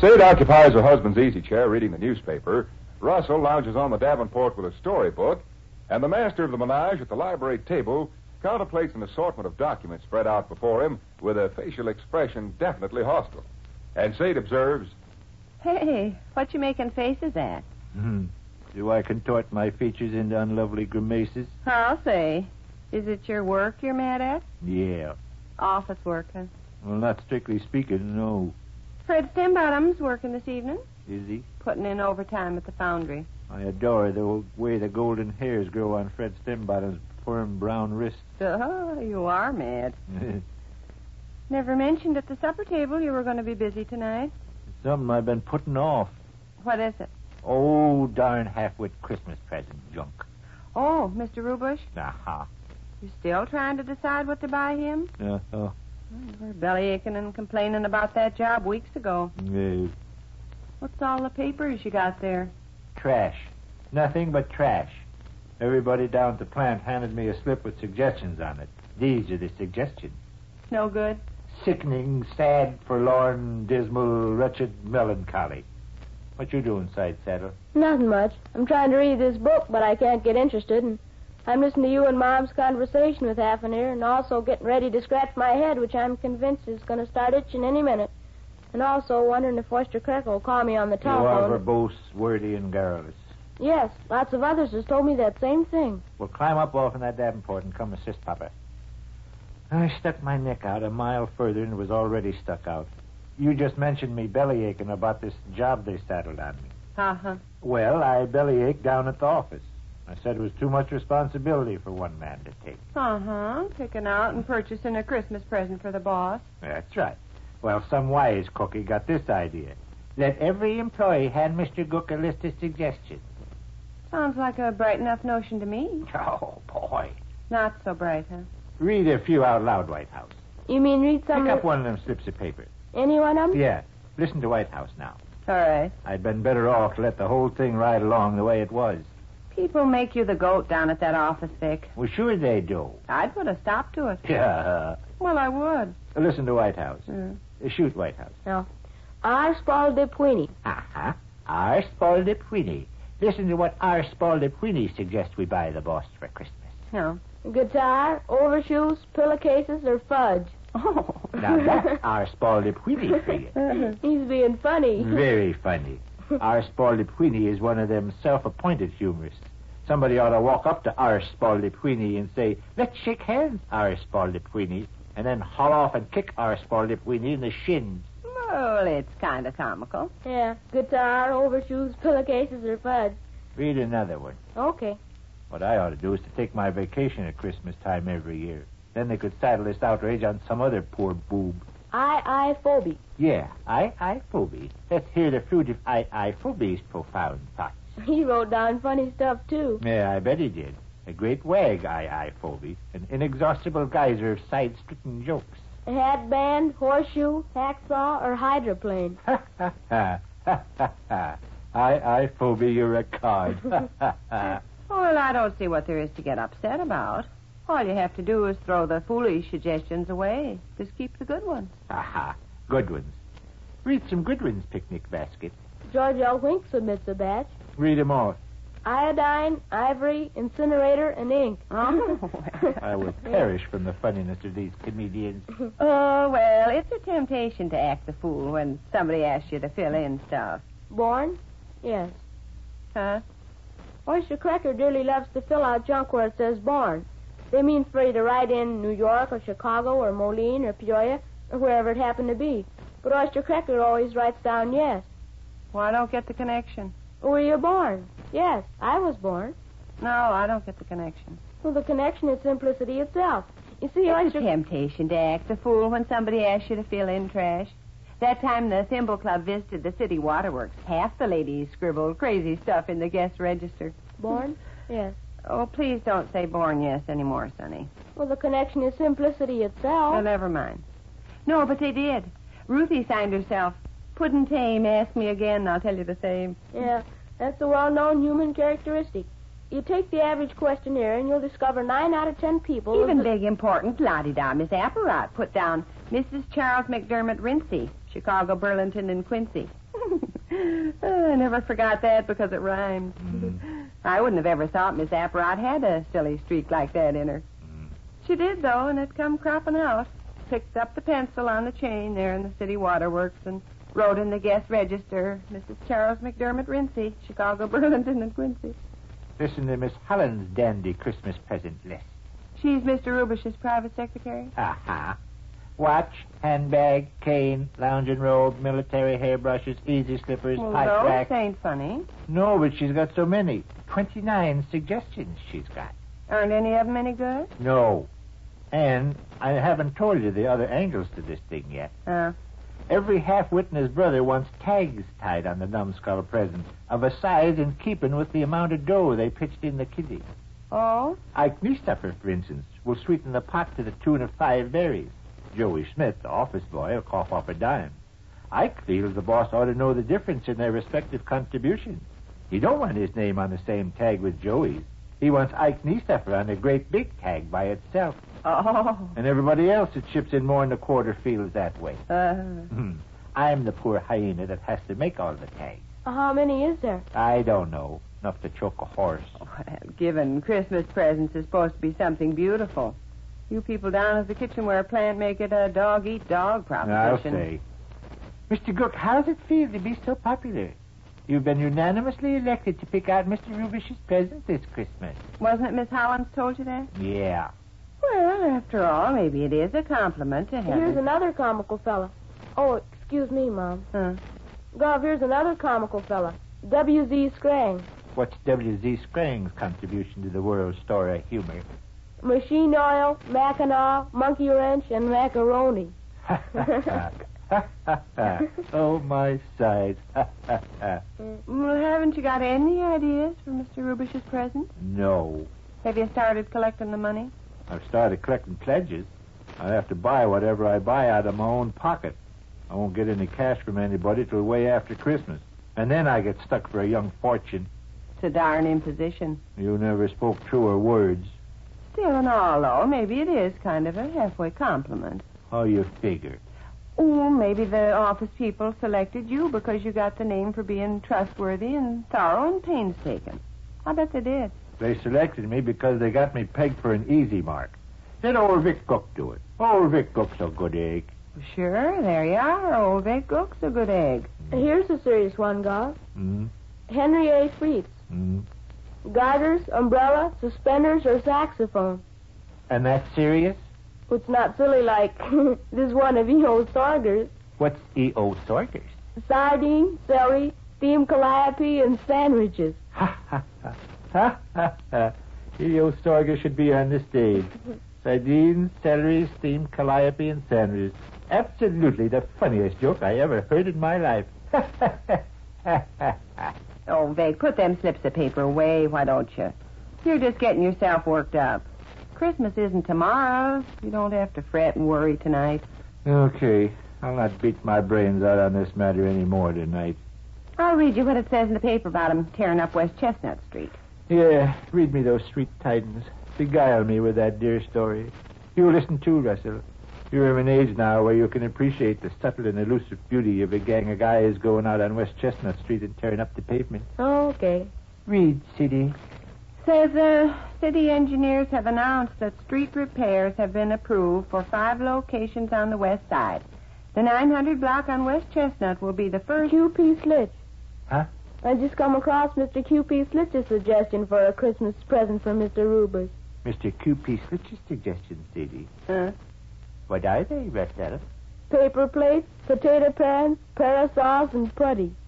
Sade occupies her husband's easy chair reading the newspaper. Russell lounges on the Davenport with a storybook. And the master of the menage at the library table contemplates an assortment of documents spread out before him with a facial expression definitely hostile. And Sade observes, Hey, what you making faces at? Do I contort my features into unlovely grimaces? I'll say. Is it your work you're mad at? Yeah. Office work, huh? Well, not strictly speaking, no. Fred Stembottom's working this evening. Is he? Putting in overtime at the foundry. I adore the way the golden hairs grow on Fred Stembottom's firm brown wrist. Oh, you are mad. Never mentioned at the supper table you were going to be busy tonight. Something I've been putting off. What is it? Oh, darn half-wit Christmas present junk. Oh, Mr. Rubush? Aha. You still trying to decide what to buy him? Uh-huh. We were belly aching and complaining about that job weeks ago. What's all the papers you got there? Trash. Nothing but trash. Everybody down at the plant handed me a slip with suggestions on it. These are the suggestions. No good? Sickening, sad, forlorn, dismal, wretched, melancholy. What you doing, Side Saddle? Nothing much. I'm trying to read this book, but I can't get interested. And I'm listening to you and Mom's conversation with half an ear, and also getting ready to scratch my head, which I'm convinced is going to start itching any minute. And also wondering if Oyster Creek will call me on the telephone. You are verbose, wordy, and garrulous. Yes, lots of others has told me that same thing. Well, climb up off in that Davenport and come assist Papa. I stuck my neck out a mile further and was already stuck out. You just mentioned me belly aching about this job they saddled on me. Uh-huh. Well, I belly ached down at the office. I said it was too much responsibility for one man to take. Uh-huh. Picking out and purchasing a Christmas present for the boss. That's right. Well, some wise cookie got this idea. Let every employee hand Mr. Gook a list of suggestions. Sounds like a bright enough notion to me. Oh, boy. Not so bright, huh? Read a few out loud, White House. You mean read some... Pick up one of them slips of paper. Any one of them? Yeah. Listen to White House now. All right. I'd been better off to let the whole thing ride along the way it was. People make you the goat down at that office, Vic. Well, sure they do. I'd put a stop to it. Yeah. Well, I would. Listen to White House. Shoot, White House. No. Our Spalding-Queenie. Uh-huh. Our Spalding-Queenie. Listen to what our Spalding-Queenie suggests we buy the boss for Christmas. No. Guitar, overshoes, pillowcases, or fudge. Oh. Now that's our Spalding-Queenie for you. He's being funny. Very funny. Our Spalding-Queenie is one of them self-appointed humorists. Somebody ought to walk up to our Spalding-Queenie and say, let's shake hands, our Spalding-Queenie, and then haul off and kick our Spalding-Queenie in the shins. Well, it's kind of comical. Yeah, guitar, overshoes, pillowcases, or fudge. Read another one. Okay. What I ought to do is to take my vacation at Christmas time every year. Then they could saddle this outrage on some other poor boob. I-phobia. Yeah, I-phobia. Let's hear the fruit of I-phobia's profound thoughts. He wrote down funny stuff, too. Yeah, I bet he did. A great wag, I-phobia. An inexhaustible geyser of side-stricken jokes. A hatband, horseshoe, hacksaw, or hydroplane. Ha, ha, ha. Ha, ha, ha. I-phobia, you're a card. Ha, ha, ha. Well, I don't see what there is to get upset about. All you have to do is throw the foolish suggestions away. Just keep the good ones. Aha, good ones. Read some good ones, picnic basket. George L. Wink submits a batch. Read 'em off. Iodine, ivory, incinerator, and ink. Oh, I will perish from the funniness of these comedians. Oh, well, it's a temptation to act the fool when somebody asks you to fill in stuff. Born? Yes. Huh? Oyster Cracker dearly loves to fill out junk where it says born. They mean for you to write in New York or Chicago or Moline or Peoria or wherever it happened to be. But Oyster Cracker always writes down yes. Well, I don't get the connection. Were you born? Yes, I was born. No, I don't get the connection. Well, the connection is simplicity itself. You see, It's a temptation to act the fool when somebody asks you to fill in trash. That time the Thimble Club visited the city waterworks, half the ladies scribbled crazy stuff in the guest register. Born? Yes. Oh, please don't say born yes anymore, Sonny. Well, the connection is simplicity itself. Oh, never mind. No, but they did. Ruthie signed herself. Puddin' tame, ask me again, I'll tell you the same. Yeah, that's a well-known human characteristic. You take the average questionnaire and you'll discover 9 out of 10 people... Even big, important, la-di-da Miss Apparat put down Mrs. Charles McDermott Rincey, Chicago, Burlington, and Quincy. I never forgot that because it rhymed. I wouldn't have ever thought Miss Apparat had a silly streak like that in her. She did, though, and it come cropping out. Picked up the pencil on the chain there in the city waterworks and wrote in the guest register, Mrs. Charles McDermott Rincey, Chicago, Burlington, and Quincy. Listen to Miss Holland's dandy Christmas present list. She's Mr. Rubish's private secretary? Aha. Watch, handbag, cane, lounging robe, military hairbrushes, easy slippers, Well, pipe those rack. ain't funny. No, but she's got so many. 29 suggestions she's got. Aren't any of them any good? No. And I haven't told you the other angles to this thing yet. Every half-wit and his brother wants tags tied on the numbskull presents of a size in keeping with the amount of dough they pitched in the kitty. Oh? Ike Niestuffer, for instance, will sweeten the pot to the tune of 5 berries. Joey Smith, the office boy, will cough off a dime. Ike feels the boss ought to know the difference in their respective contributions. He don't want his name on the same tag with Joey's. He wants Ike Niestuffer on a great big tag by itself. Oh. And everybody else that chips in more than a quarter feels that way. I'm the poor hyena that has to make all the tags. How many is there? I don't know. Enough to choke a horse. Well, giving Christmas presents is supposed to be something beautiful. You people down at the kitchenware plant make it a dog-eat-dog I'll proposition. say. Mr. Gook, how does it feel to be so popular? You've been unanimously elected to pick out Mr. Rubish's present this Christmas. Wasn't it Miss Hollins told you that? Yeah. Well, after all, maybe it is a compliment to heaven. Here's another comical fella. Oh, excuse me, Mom. Gov, here's another comical fella. W.Z. Scrang. What's W.Z. Scrang's contribution to the world's story of humor? Machine oil, Mackinaw, monkey wrench, and macaroni. Oh, my sides. Well, haven't you got any ideas for Mr. Rubish's present? No. Have you started collecting the money? I've started collecting pledges. I have to buy whatever I buy out of my own pocket. I won't get any cash from anybody till way after Christmas. And then I get stuck for a young fortune. It's a darn imposition. You never spoke truer words. Still and all, though, maybe it is kind of a halfway compliment. How you figure? Oh, maybe the office people selected you because you got the name for being trustworthy and thorough and painstaking. I bet they did. They selected me because they got me pegged for an easy mark. Let old Vic Cook do it. Old Vic Cook's a good egg. Sure, there you are. Old Vic Cook's a good egg. Here's a serious one, Gov. Mm-hmm. Henry A. Frietz. Mm-hmm. Garters, umbrella, suspenders, or saxophone. And that's serious? It's not silly like this one of E.O. Sorger's. What's E.O. Sorger's? Sardine, celery, steamed calliope, and sandwiches. Ha, ha, ha. Ha, ha, ha. E.O. Sorger should be on the stage. Sardines, celery, steamed calliope, and sandwiches. Absolutely the funniest joke I ever heard in my life. Oh, Vic, put them slips of paper away, why don't you? You're just getting yourself worked up. Christmas isn't tomorrow. You don't have to fret and worry tonight. Okay. I'll not beat my brains out on this matter anymore tonight. I'll read you what it says in the paper about him tearing up West Chestnut Street. Yeah, read me those sweet tidings. Beguile me with that dear story. You listen too, Russell. You're of an age now where you can appreciate the subtle and elusive beauty of a gang of guys going out on West Chestnut Street and tearing up the pavement. Okay. Read, Siddy. Says city engineers have announced that street repairs have been approved for 5 locations on the west side. The 900 block on West Chestnut will be the first... Q.P. Slitch. Huh? I just come across Mr. Q.P. Slitch's suggestion for a Christmas present for Mr. Rubers. Mr. Q.P. Slitch's suggestions, Siddy. What are they, Russell? Paper plates, potato pans, parasols, and putty.